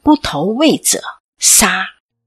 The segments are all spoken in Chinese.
不投喂者杀。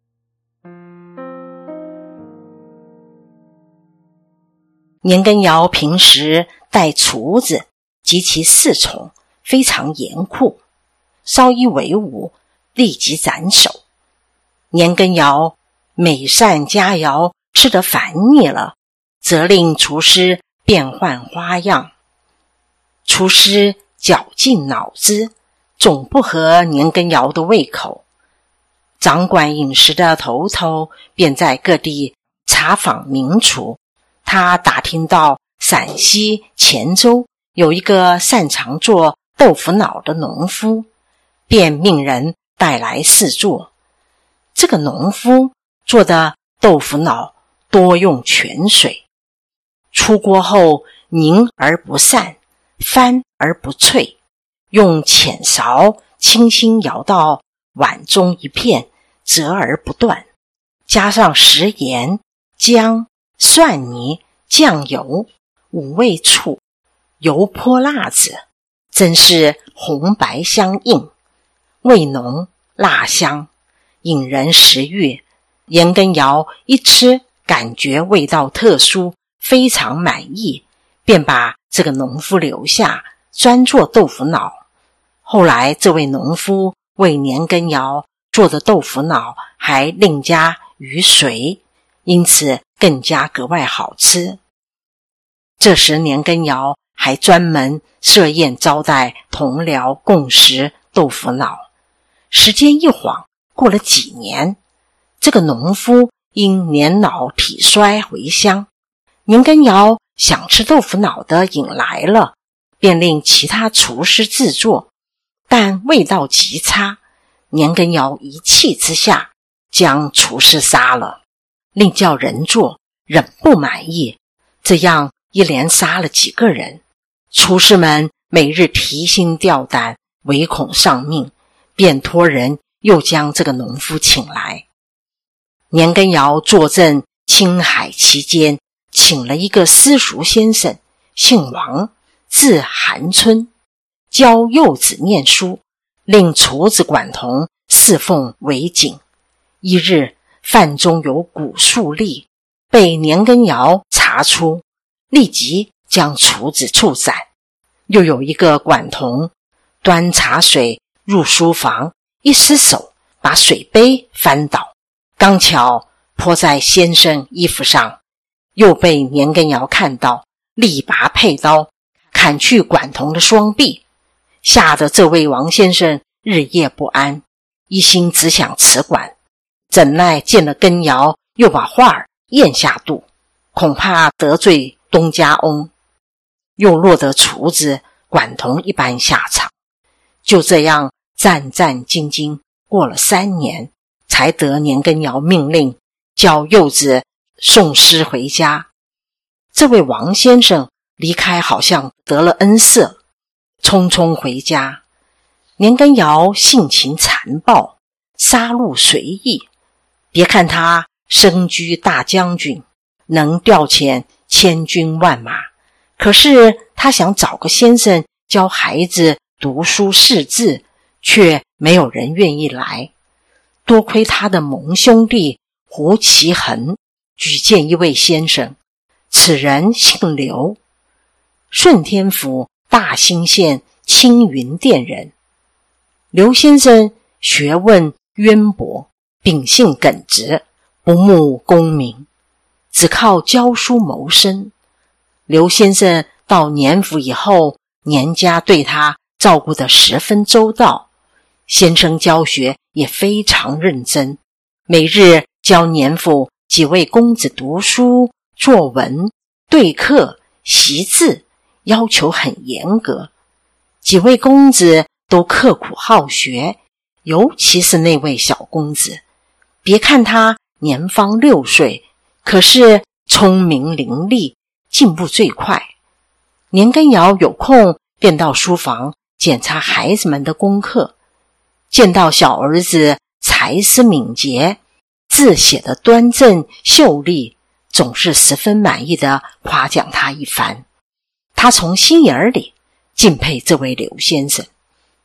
年羹尧平时待厨子及其侍从非常严酷，稍一违误立即斩首。年羹尧美膳佳肴吃得烦腻了，责令厨师变换花样。厨师绞尽脑汁，总不合年羹尧的胃口。掌管饮食的头头便在各地查访名厨，他打听到陕西乾州有一个擅长做豆腐脑的农夫，便命人带来试做。这个农夫做的豆腐脑多用泉水，出锅后凝而不散，翻而不脆，用浅勺轻轻舀到碗中一片，折而不断，加上食盐、姜、蒜泥、酱油、五味醋、油泼辣子，真是红白相映，味浓辣香，引人食欲。年羹尧一吃，感觉味道特殊，非常满意，便把这个农夫留下，专做豆腐脑。后来这位农夫为年羹尧做的豆腐脑还另加鱼髓，因此更加格外好吃。这时年羹尧还专门设宴招待同僚共食豆腐脑。时间一晃过了几年，这个农夫因年老体衰回乡，年羹尧想吃豆腐脑的瘾来了，便令其他厨师制作，但味道极差。年羹尧一气之下将厨师杀了，另叫人做，仍不满意，这样一连杀了几个人。厨师们每日提心吊胆，唯恐丧命，便托人又将这个农夫请来。年羹尧坐镇青海期间，请了一个私塾先生，姓王，字韩春，教幼子念书，令厨子管童侍奉为警。一日，饭中有蛊术粒，被年羹尧查出，立即将厨子处斩。又有一个管童端茶水入书房，一失手把水杯翻倒，刚巧泼在先生衣服上，又被年羹尧看到，力拔佩刀砍去管童的双臂，吓得这位王先生日夜不安，一心只想辞馆，怎奈见了羹尧，又把话儿咽下肚，恐怕得罪东家翁，又落得厨子管童一般下场。就这样战战兢兢过了3年，才得年羹尧命令叫幼子送诗回家。这位王先生离开好像得了恩赦，匆匆回家。年羹尧性情残暴，杀戮随意，别看他身居大将军，能调遣千军万马，可是他想找个先生教孩子读书识字，却没有人愿意来。多亏他的盟兄弟胡其衡举荐一位先生，此人姓刘，顺天府大兴县青云店人。刘先生学问渊博，秉性耿直，不慕功名，只靠教书谋生。刘先生到年府以后，年家对他照顾得十分周到，先生教学也非常认真，每日教年府几位公子读书、作文、对课、习字，要求很严格。几位公子都刻苦好学，尤其是那位小公子，别看他年方6岁，可是聪明伶俐，进步最快。年羹尧有空便到书房检查孩子们的功课，见到小儿子才思敏捷，字写得端正秀丽，总是十分满意地夸奖他一番。他从心眼里敬佩这位刘先生。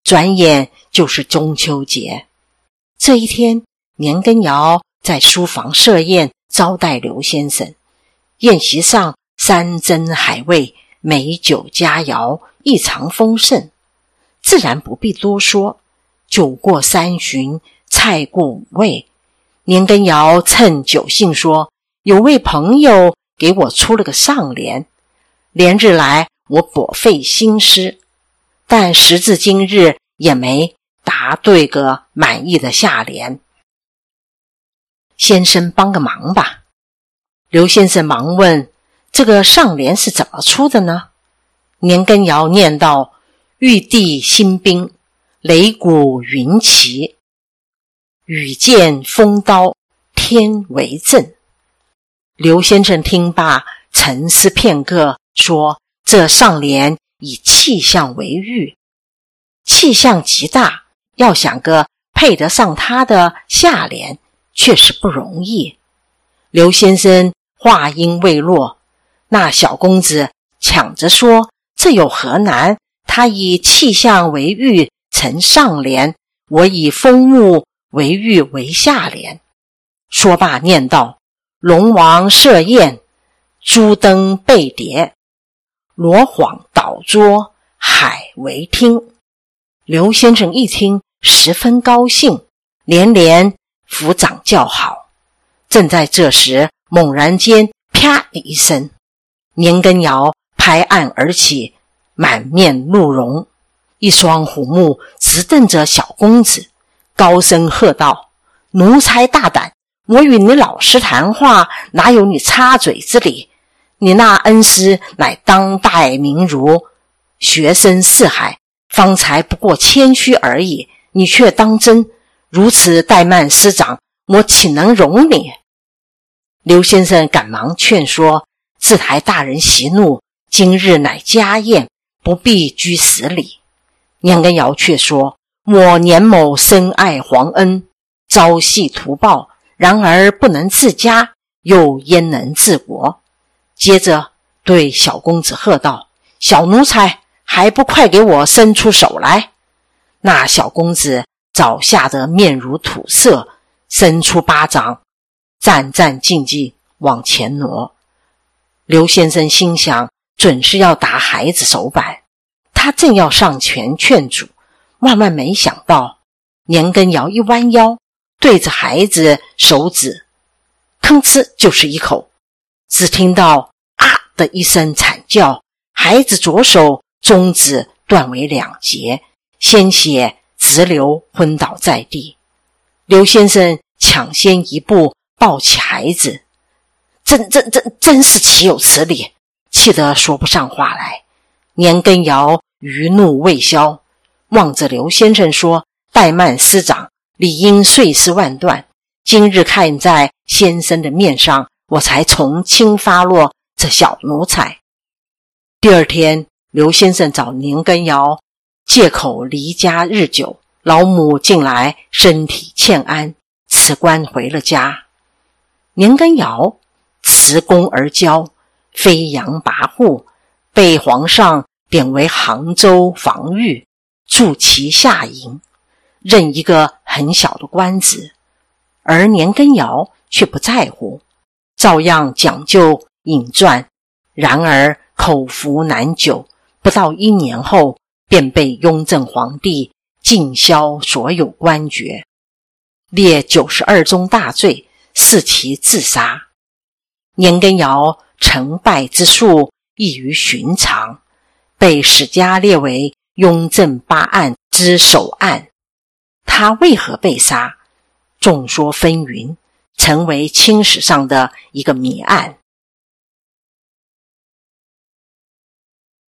转眼就是中秋节。这一天，年羹尧在书房设宴招待刘先生，宴席上山珍海味，美酒佳肴，异常丰盛，自然不必多说。酒过三巡，菜过五味，年羹尧趁酒兴说，有位朋友给我出了个上联，连日来我颇费心思，但时至今日也没答对个满意的下联，先生帮个忙吧。刘先生忙问，这个上联是怎么出的呢？年羹尧念道，玉帝兴兵，擂鼓云旗，羽箭风刀，天为证。刘先生听罢，沉思片刻，说，这上联以气象为喻，气象极大，要想个配得上他的下联，确实不容易。刘先生话音未落，那小公子抢着说，这有何难？他以气象为喻成上联，我以风物为喻为下联。说罢念道，龙王设宴，朱灯贝碟，罗幌倒桌，海为厅。刘先生一听十分高兴，连连抚掌叫好。正在这时，猛然间啪的一声，年羹尧拍案而起，满面怒容，一双虎目直瞪着小公子，高声喝道，奴才大胆，我与你老师谈话，哪有你插嘴之理？你那恩师乃当代名儒，学生四海，方才不过谦虚而已，你却当真，如此怠慢师长，我岂能容你？刘先生赶忙劝说，自台大人息怒，今日乃家宴，不必拘死礼。年羹尧却说，我年某深爱皇恩，朝夕图报，然而不能治家，又焉能治国？接着对小公子喝道，小奴才，还不快给我伸出手来？那小公子早吓得面如土色，伸出巴掌，战战兢兢往前挪。刘先生心想，准是要打孩子手板，他正要上前劝阻，万万没想到，年羹尧一弯腰，对着孩子手指，吭哧就是一口，只听到啊的一声惨叫，孩子左手中指断为两截，鲜血直流，昏倒在地。刘先生抢先一步抱起孩子，真是岂有此理，气得说不上话来。年羹尧余怒未消，望着刘先生说，怠慢师长，理应碎尸万段，今日看在先生的面上，我才从轻发落这小奴才。第二天，刘先生找年羹尧借口离家日久，老母近来身体欠安，辞官回了家。年羹尧辞宫而交，飞扬跋扈，被皇上贬为杭州防御，驻其下营，任一个很小的官职。而年羹尧却不在乎，照样讲究饮馔，然而口服难久，不到1年后便被雍正皇帝尽销所有官爵，列92宗大罪，赐其自杀。年羹尧成败之数异于寻常，被史家列为雍正8案之首案。他为何被杀？众说纷纭，成为清史上的一个谜案。